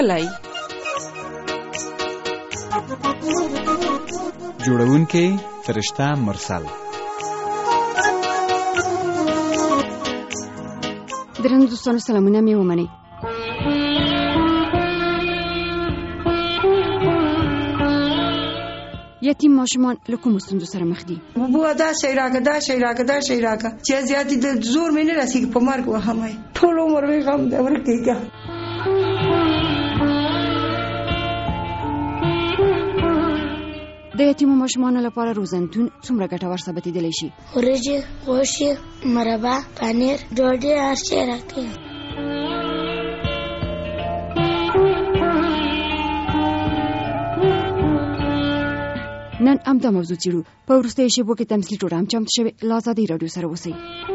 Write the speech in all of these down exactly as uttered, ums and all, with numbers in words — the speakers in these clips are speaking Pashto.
کلی. جوړونکی فرشته مرسل. درنو دوستانو سلامونه مې ومنئ. یتیم ماشومان له کومو ستونزو سره مخ دي؟ بوبو دا شی راکه دا شی راکه دا شی راکه چې زیاتې د زور مې نه رسېږي په مرګ وهمای ټول عمر مې غم دی ورکېږه. د یتیمو ماشومانو لپاره روزنتون څومره ګټور ثابتېدلی شي؟ وریجې، غوښې، مربا، پنیر، ډوډۍ هر شی راکوي. نن همدا موضوع څېړو. په وروستیو شېبو کې تمثیلي ټوټه هم چمتو شوې. له ازادۍ راډیو سره اوسئ.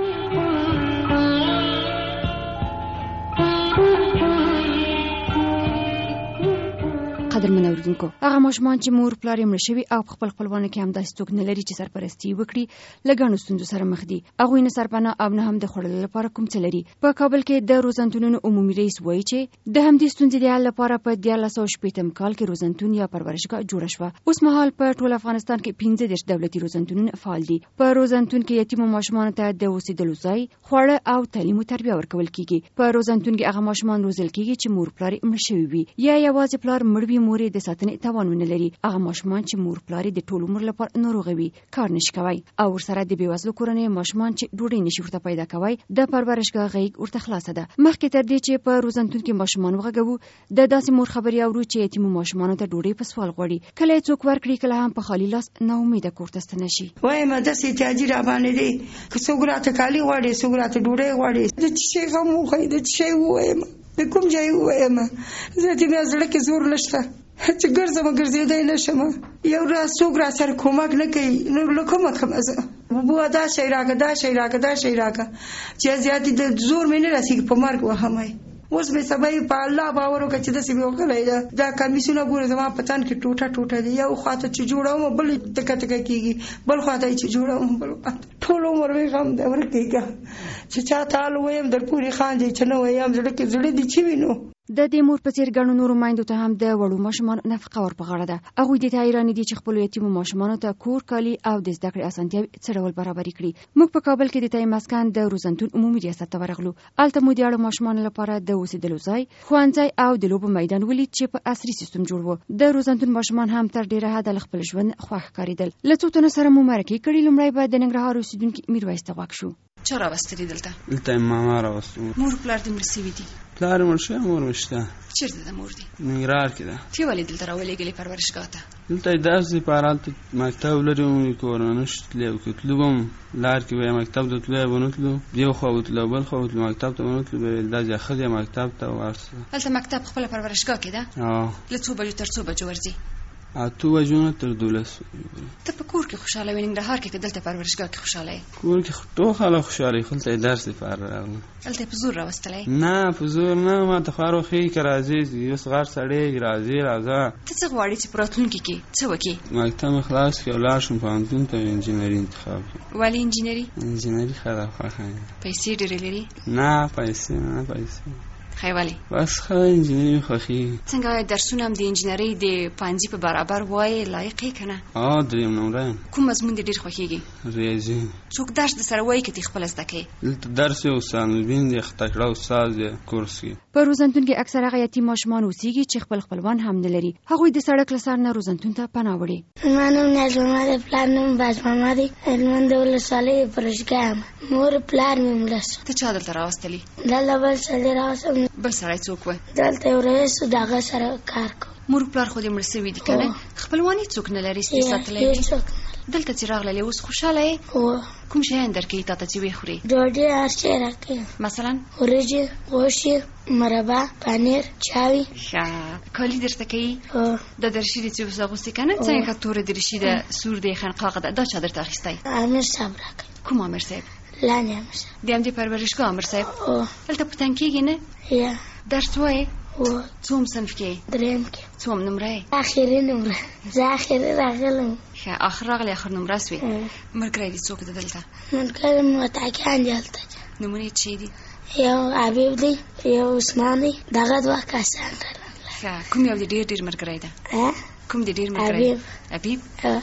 قدرمن اورېدونکو، هغه ماشومان چې مور پلار یې مړه شوي او په خپل خپلوانو کې همداسې څوک نه لري چې سرپرستي وکړي، له ګڼو ستونزو سره مخ دي. هغوی نه سرپناه او نه هم د خوړلو لپاره کوم څه لري. په کابل کې د روزنتونونو عمومي رئیس وایي چې د همدې ستونزې د حل لپاره په دیارلس سوه شپېتم کال کې روزنتون یا پرورشګاه جوړه شوه. اوس مهال په ټول افغانستان کې پنځه دېرش دولتي روزنتونونه فعال دي. په روزنتون کې یتیمو ماشومانو ته د اوسېدلو ځای، خواړه او تعلیم او تربیه ورکول کیږي. په روزنتون کې هغه ماشومان روزل کیږي چې مور پلار یې مړه شوي وي یا یوازې پلار مړ وي، مور یې د ساتنې توان ونه لري. هغه ماشومان چې مور پلار یې د ټول عمر لپاره ناروغه وي، کار نشي کوي، او ورسره د بېوزلو کورنیو ماشومان چې ډوډۍ نشي ورته پیدا کوي، د پرورشګاه غېږ ورته خلاصه ده. مخکې تر دې چې په روزنتون کې ماشومان وغږوو، د داسې مور خبرې اورو چې یتیمو ماشومانو ته ډوډۍ په سوال غواړي. کله یې څوک ورکړي، کله هم په خالي لاس ناامیده کور ته ستنه شي. وایم داسې احتیاجي را باندې دی، که څوک راته کالي غواړي، څوک راته ډوډۍ غواړي، د څه شي غم وښیي، د څه شی ووایم، د کوم ځای ووایم. زه چې مې زړه کې زور نشته چې ګرځم ګرځېدی نه شم. یو راز څوک را سره کومک نه کوي، نو له کومه کومه زه بوبو دا شی راکه دا شی راکه دا شی راکه چې زیاتې د زور مې نه رسېږي په مرګ وهمای. اوس مې سبا په الله باور وکړه چې داسې مې وکړی ده. دا کمیسونه ګوره زما په تن کې ټوټه ټوټه دي. یو خواته چې جوړوم بل تکه تکه کېږي، بل خواته چې جوړوم بل خواته. ټول عمر مې غم دی ورکېږه چې چا ته حال ووایم در پورې خاندي، چې نه وایم زړه کې زړه دي چې وینو. د دې مور په څېر ګڼو نورو میندو ته هم د وړو ماشومانو نفقه ور په غاړه ده. هغوی دې ته حیرانې دي چې خپلو یتیمو ماشومانو ته کور، کالي او د زده کړې اسانتیاوې څه ډول برابرې کړي. موږ په کابل کې د تایم مسکن د روزنتون عمومي ریاست ته ورغلو. هلته مو د اړو ماشومانو لپاره د اوسېدلو ځای، ښوونځی او د لوبو میدان ولید چې په عصري سیستم جوړ و. د روزنتون ماشومان هم تر ډېره حده له خپل ژوند خوښ ښکارېدل. له څو تنو سره مو مرکې کړي. لومړی به د ننګرهار اوسېدونکي میرویس ته غوږ شو. چا راوستلي دلته؟ دلته یې ماما راوستو. مور پلار دې مړه سوي دي؟ پلار یې مړ شوی، مور مې شته. چېرته ده مور دې؟ ننګرهار کې ده. ته ولې دلته راولېږلې پرورشګاه ته؟ دلته یې درس دپاره هلته مکتب لري، کور نه شو تللی، او که تلو به هم لار کې به یې مکتب ته تلو، یا به نه تلو، یو خوا به تلو بل خوا به تلو، مکتب ته به نه تلو، به ویل دا ځای ښه دی مکتب ته ورسه. هلته مکتب خپله پرورشګاه کې ده؟ له څو بجو تر څو بجو ورځي؟ اته بجو نه تر دولس. ته په کور کې خوشحاله وې ننګرهار کې که دلته پرورشګاه کې خوشحاله یې؟ کور کې ټول خلک خوشحاله یې، دلته یې درس دپاره راغلم. هلته یې په زور راوستلی؟ نه په زور نه، ما ته خو هر وخت ښیي که راځې، اوس غټ سړی راځې راځه. ته څه غواړې چې په راتلونکي کې څه وکړې؟ مکتب مې خلاص کړي او لاړ شم پوهنتون ته، انجینري انتخاب کړم. ولې انجینري؟ انجینري ښه ده، خوښه یم. پیسې ډېرې لري؟ نه پیسې نه پیسې خی ولې؟ بس ښه انجینري مې خوښېږي. څنګه درسونه هم د انجینرۍ د پوهنځي په برابر وایې، لایق یې که نه؟ ا درېیم نمره یم. کوم مضمون دې ډېر خوښېږي؟ ریاضي. څوک درس د سره وایي که ته خپله زده کوې؟ دلته درس یې استاد نوربین دی، تکړه استاد دی، کورس کې. په روزنتون کې اکثر هغه یتیم ماشومان اوسېږي چې خپل خپلوان هم نه لري. هغوی د سړک له سر نه روزنتون ته پناه وړي. زما نوم نیاز محمد دی، پلار نوم باز محمد دی، هلمند ولسوالۍ پرورشګاه یم. مور پلار مې مړه شو. ته چا دلته راوستلي؟ دلته بل سړی راوستم. بل سړی څوک و؟ دلته یو رئیس و، د هغه سره کار کوو. مور پلار خو دې مړه سوي دي که نه؟ خپلوان یې څوک نه لري چې ساتلی وي؟ دلته چې راغللې اوس خوشحاله یې؟ کوم شیان درکوي تا ته چې ویې خورې؟ ډوډۍ هر شی راکوي، مثلا وریجې، غوښې، مربا، پنیر، چاوي. ښه کالي درته کوي؟ دا درشي دی چې اوس اغوستې که نه؟ څنګه توره درشي ده، سور دی، خنقاق ده، دا چا درته اخیستی؟ امیر صاحب راکوي. کوم امیر صاحب؟ لاندې امیر صاحب. د همدې پرورشګاه امیر صاحب؟ هلته په تنګ کېږي نه؟ یا درس وایې؟ څوم صنف کې؟ درېیم کې. څوم نمره یې؟ اخري نمره. زه اخري راغلم. ښه اخر راغلی، اخر نمره سوې. ملګری دې څوک ده دلته؟ ملګری مې متکیان دي هلته. نومونه یې څه دي؟ یو حبیب دی، یو عثمان دی، دغه دوه کسان راغلل. ښه کوم یو د ډیر ډیر مرګري ده کوم د ډیر مرګري حبیب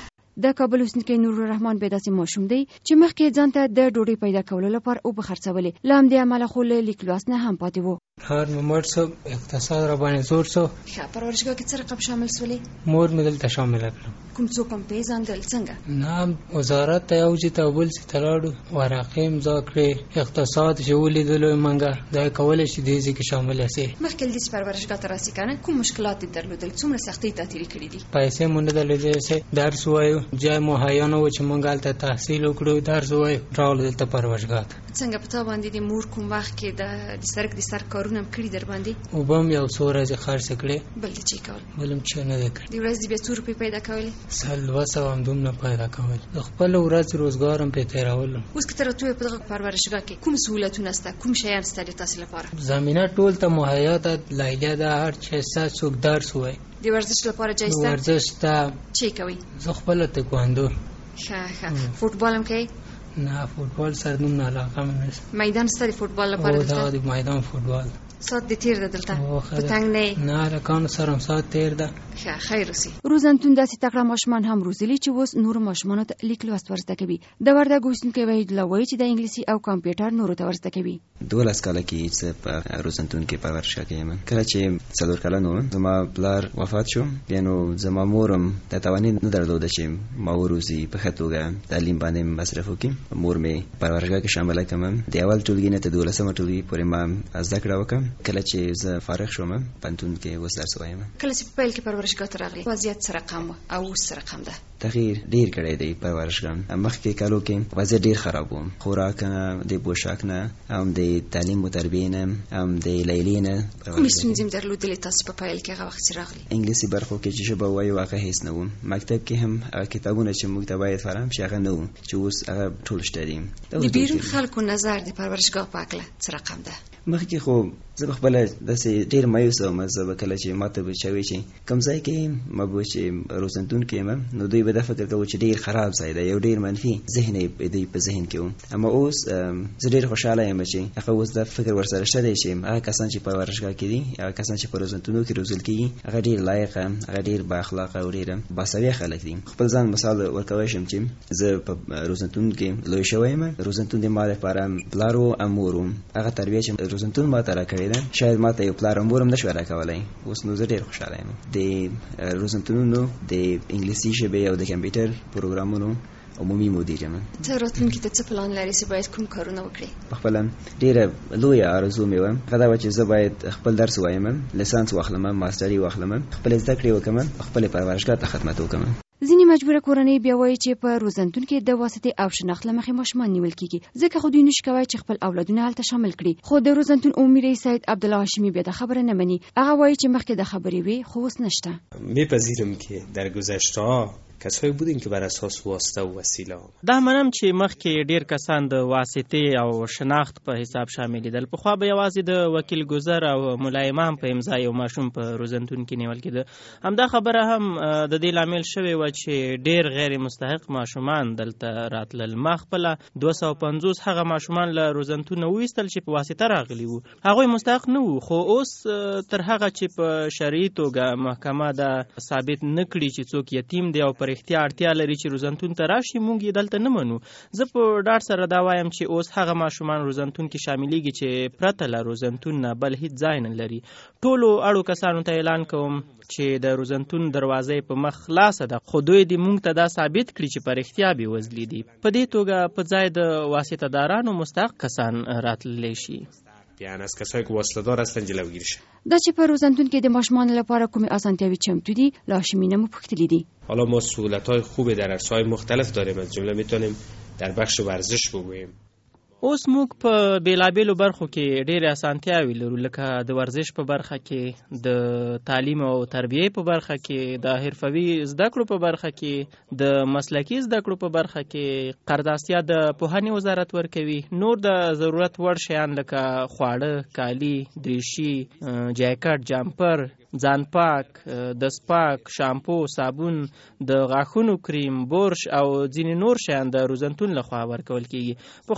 د کابل اوسېدونکی نور الرحمن به داسې ماشوم دی چې مخکې ځان ته د ډوډۍ پیدا کولو لپاره اوبه خرڅولې له همدې امله خو له لیک لوست نه هم پاتې و. هر مې مړ شو اقتصاد را باندې زور شو. ښه پرورشګاه کې څه رقم شامل سولې؟ مور مې دلته شامل کړم. کوم څوک هم پیژندل څنګه؟ نه وزارت ته یو چې ته بل چې تلاړو ورقې امضا کړې اقتصاد چې ولیدلو منګه دا کولی شي دې کې شامل شي. مخکې دې چې پرورشګاه ته راسې کنه کوم مشکلات دې درلودل څومره سختۍ ته تېرې کړې دي؟ پیسې مونږ درلودې درس وایو جای مهیا نه و چې مونږ هلته تحصیل وکړو درس وایو راغلو دلته پرورشګاه ته. څنګه په تا باندې د مور کوم وخت کې د سرک د سر کارونه هم کړي در باندې؟ اوبه هم یو څو ورځې خرڅ کړې. بل د چې کول؟ بل هم څه نه دی کړی. د ورځې بیا څو روپۍ پیدا کولې؟ سل دوه سوه هم دومره پیدا کول. د خپل ورځ روزګار هم پرې تېرولم. اوس که ته راته ووایې په دغه پرورشګاه کې کوم سهولتونه شته کوم شیان شته د تاسې لپاره؟ زمینه ټول ته مهیا ده لیلیه ده هر چې شته څوک درس وایي. د ورزش لپاره جای شته؟ ورزش شته. چې کوئ؟ زه خپله تکواندو. ښه ښه فوټبال هم کوئ؟ نه فوټبال سره دومره علاقه مې نشته. میدان شته د فوټبال لپاره او دلته؟ دا د میدان فوټبال ساعت دې تېر ده دلته په تنګ نه؟ نه رکانو سره هم ساعت تېر ده. ښه خیر اوسي. روزنتون داسې تکړه ماشومان هم روزلي چې اوس نورو ماشومانو ته لیک لوست ورزده کوي. د وردګ اوسېدونکی وحید الله وایي چې د انګلیسي او کمپیوټر نورو ته ورزده کوي. دولس کاله کې چې په روزنتون کې پرورشګاه کې یم. کله چې څلور کلن وم زما پلار وفات شو بیا نو زما مورم د توانایي نه درلوده چې ما وروزي په ښه توګه تعلیم باندې مصرف وکړي. مور مې پرورشګاه کې شامله کړم. د اول ټولګي نه تر دولسمه ټولګي پورې ما زده کړه وکړم. کله چې زه فارغ شوم پوهنتون کې اوس درس وایم. کله چې په پیل کې پرورشګاه ته راغلې وضعیت څه رقم و او اوس څه رقم ده؟ تغییر ډیر کړی دی پرورشګاه. مخکې کالو کې وضعیت ډیر خراب و. خوراک نه د پوشاک نه هم د تعلیم و تربیې نه هم د لیلیې نه. کومې ستونزې م درلودلې تاسو په پیل کې هغه وخت چې راغلې؟ انګلیسي برخو کې چې ژبه وایو هغه هېڅ نه و. مکتب کې هم هغه کتابونه چې موږ ته باید فراهم شي هغه نه و چې اوس هغه ټول شته دي. د بیرون خلکو نظر د پرورشګاه په هکله څه رقم ده؟ مخکې خو زه خپله داسې ډېر مایوس وم. زه به کله چې ما ته به چا وایي چې کوم ځای کې یم ما به چې روزنتون کې یم نو دوی به دا فکر کوو چې ډېر خراب ځای دی یو ډېر منفي ذهن یې دوی په ذهن کې و. اما اوس زه ډېر خوشحاله یم چې هغه اوس دا فکر ورسره شته دی چې هغه کسان چې په ورزشګاه کې دي هغه کسان چې په روزنتونو کې روزل کېږي هغه ډېر لایقه هغه ډېر بااخلاقه او ډېر باسویه خلک دي. خپل ځان مثال ورکولی شم چې زه په روزنتون کې لوی شوی یم. روزنتون د ما لپاره پلار و او مور و. هغه تربیه چې روزنتون ما ته راکړې ده شاید ما ته یو پلار او مور هم نشوی راکولی. اوس نو زه ډېر خوشحاله یم. د روزنتونونو د انګلیسي ژبې او د کمپیوټر پروګرامونو عمومي مدیر یم. ته راتلونکي ته څه پلان لرې چې باید کوم کارونه وکړې؟ پخپله ډېره لویه آرزو مې وه هغه دا وه چې زه باید خپل درس ووایم لیسانس واخلم ماسټري واخلم خپلې زده کړې وکړم خپلې پرورشګاه ته خدمت وکړم. ځینې مجبوره کورنۍ بیا وایي چې په روزنتون کې د واسطې او شناخت له مخې ماشومان نیول کیږي ځکه خو دوی نشي کولی چې خپل اولادونه هلته شامل کړي. خو د روزنتون عمومي رئیس سید عبدالله هاشمی بیا د خبره نه مني. هغه وایي چې مخکې د خبرې وي خو اوس نشته. میپذیرم که در گذشته کسایی بودین که بر اساس واسطه و وسیله آمد. دا منم چې مخکې ډیر کسان د واسطې او شناخت په حساب شاملېدل. پخوا به یوازې د وکیل ګذر او ملا امام په امضا یو ماشوم په روزنتون کې نیول کېده. همدا خبره هم د دې لامل شوې وه چې ډیر غیر مستحق ماشومان دلته راتلل. ما خپله دوه سوه پنځوس هغه ماشومان له روزنتونه وویستل چې په واسطه راغلي وو. هغوی مستحق نه وو خو اوس تر هغه چې په شرعي توګه محکمه دا ثابت نه کړي چې څوک یتیم دی او پر اختیار اړتیا لري چې روزنتون ته راشي موږ یې دلته نه منو. زه په ډاډ سره دا وایم چې اوس هغه ماشومان روزنتون کې شاملېږي چې پرته له روزنتون نه بل هیڅ ځای نه لري. ټولو اړو کسانو ته اعلان کوم چې د روزنتون دروازه په مخ خلاصه ده خو دوی دې موږ ته دا ثابت کړي چې پر اختیار بې وزلي دي. په دې توګه په ځای د واسطه دارانو مستحق کسان راتللی شي. یعنی از کسایی که واسطه‌دار هستن جلوگیری شه. دا چې په روزنتون کې د ماشومانو لپاره کومې اسانتیاوې چمتو دي له هاشمي نه مو پوښتلي دي. حالا ما سهولت‌های خوبی در عرصه‌های مختلف داریم. از جمله میتونیم در بخش ورزش بگوییم. اوس موږ په بیلابیلو برخو کې ډېرې اسانتیاوې لرو لکه د ورزش په برخه کې د تعلیم او تربیې په برخه کې د حرفوي زده کړو په برخه کې د مسلکي زده کړو په برخه کې قرضاستیا د پوهنې وزارت ورکوي. نور د ضرورت وړ شیان لکه خواړه کالي دریشي جاکټ جامپر ځان پاک دستپاک شامپو صابون د غاښونو کریم برش او ځینې نور شیان د روزنتون لخوا ورکول کېږي. په خلاصه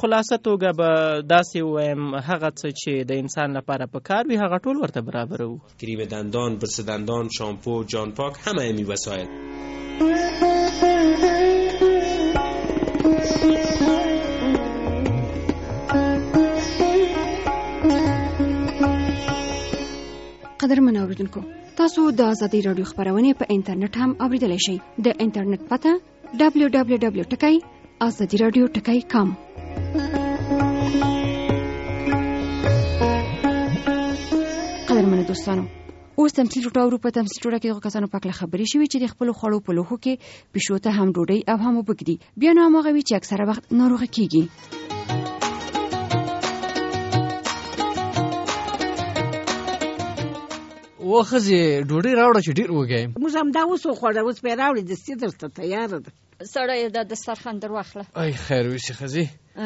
توګه به داسې ووایم هغه څه چې د انسان لپاره په کار وي هغه ټول ورته برابر وو. کریم دندان، برس دندان، شامپو، جان پاک، همه امی وسایل. قدرمن اوریدونکو، تاسو د آزادۍ راډیو خبرونه په انټرنیټ هم اوریدلای شئ. د انټرنیټ پته دبلیو دبلیو دبلیو ټکی آزادي رادیو ټکی کام. قدرمن دوستانو، اوس تمثیل ټوټه په تمثیل ټوټه کې کسانو پکله خبرې شوې چې د خپل خوړو په لوخو کې پښو ته هم ډوډۍ او هم وبګدي، بیا نو هغه وی چې اکثره وخت ناروغه کیږي. وخزه ډوډۍ راوړه چې ډیر وګایم. موږ هم دا اوس خوړه اوس په راوړې د ستر ته تیار ده. سړی د دسترخوان درواخله. ای خیر وسی خزي.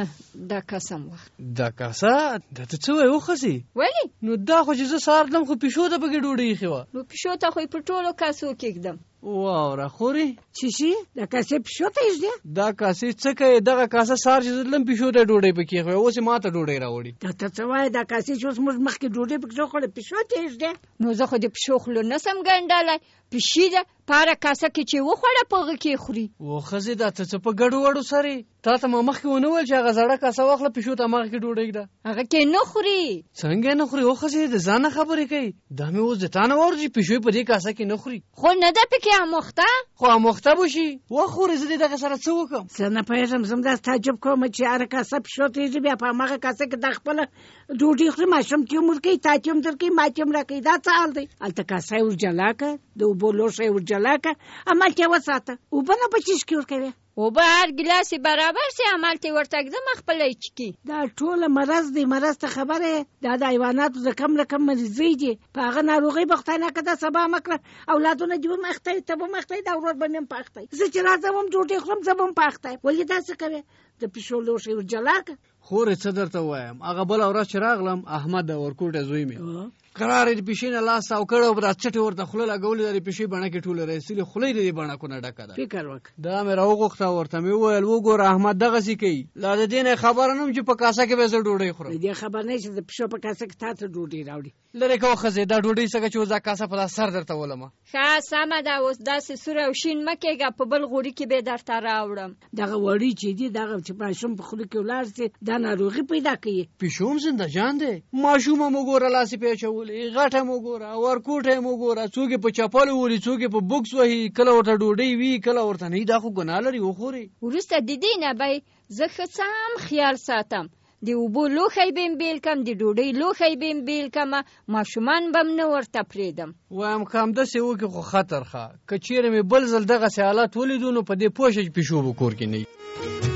دا قسم وخت. دا کاسه د ته څه وای وخزي؟ ولی؟ نو دا خو چې زه سار دم خو پښو ته بګې ډوډۍ خو. نو پښو ته خو په ټولو کاسو کېږدم. واو خوري چی شي دا کاسه پښو ته یې دا کاسه څه کوي دغه کاسه سار چې لم پښو ته ډوډۍ پکې خو اوس ماته ډوډۍ راوړي. دا ته څه وای دا کاسه چې اوس موږ مخکې ډوډۍ پکې خو پښو ته یې نو زه خو د پښو خلو نسم ګنډلای پښې ده پاره کاسه کې چې وخوړه پغه کې خوري. و خزي دا ته څه په ګډو وړو سره تا ته ما مخکې ونه ول چې هغه زړه کاسه واخله پښو ته مخکې ډوډۍ ده هغه کې نه خوري. څنګه نه خوري؟ و خزي د ځان خبرې کوي دا مې اوس د تانه ورځي پښو په دې کاسه کې نه خوري. خو نه ده پکې اموخته خو اموخته بشي و خوري زه دغه سره څه وکم؟ څه نه پېژم زم دا تعجب کوم چې هغه کاسه پښو ته یې بیا په هغه کاسه کې د خپل ډوډۍ خوري ماشوم ته عمر کې تاچم در کې ماچم را کې دا څه حال دی؟ الته کاسه ور جلاکه د وبولو شی ور جلاکه عمل ته وساته او بنه بچیش کې ور کوي او به هر ګلاس برابر سي عمل ته ورته کړم خپل چکی. دا ټول مرز دی مرز ته خبره دا د حیواناتو د کم رقم مریضي دي په هغه ناروغي بختانه کده سبا مکړه اولادونه جو مخته ته به مخته دا ورور بنم پاخته زه چې راځم ډوټي خرم زبم پاخته ولې دا څه کوي د پښو لوشي ورجلاک خورې څه درته وایم هغه بل اورا چراغلم احمد ورکوټه زوی می قرار دې پښینه لاس او کړه او برات چټي ورته خله لګولې د پښې باندې کې ټوله رسېلې خله دې باندې کو نه ډکه ده فکر وک دا مې راوغخته ورته مې وویل وګور احمد دغه سي کوي لا د دې نه خبر نوم چې په کاسه کې به زه ډوډۍ خورم. دې خبر نه چې د پښو په کاسه کې تاسو ډوډۍ راوړي لره کو خزه دا ډوډۍ څنګه چې وزا کاسه په سر درته ولما ښه سمه دا اوس داسې سوره او شین مکهګه په بل غوړي کې به درته راوړم. دغه وړي چې دي دغه چې ماشوم په خله کې ولار سي دا ناروغي پیدا کوي. پښوم زنده جان دي ماشوم مو ګور لاسي پیچولې غټه مو ګور ورکوټه مو ګور څوک په چپل ولي څوک په بوکس وهي کله ورته ډوډۍ وی کله ورته نه دا خو ګناه لري وخوري. ورسته د دې نه به زه خصام خیال ساتم دی وبو لوخی بیم بیل کم دی ډوډۍ لوخی بیم بیل کم ماشومان بم نه ورته پریدم. وایم کم د سی وکي خو خطر ښه کچېره مې بل زل دغه سیالات ولیدونو په دې پوښښ پښو وکور کې نه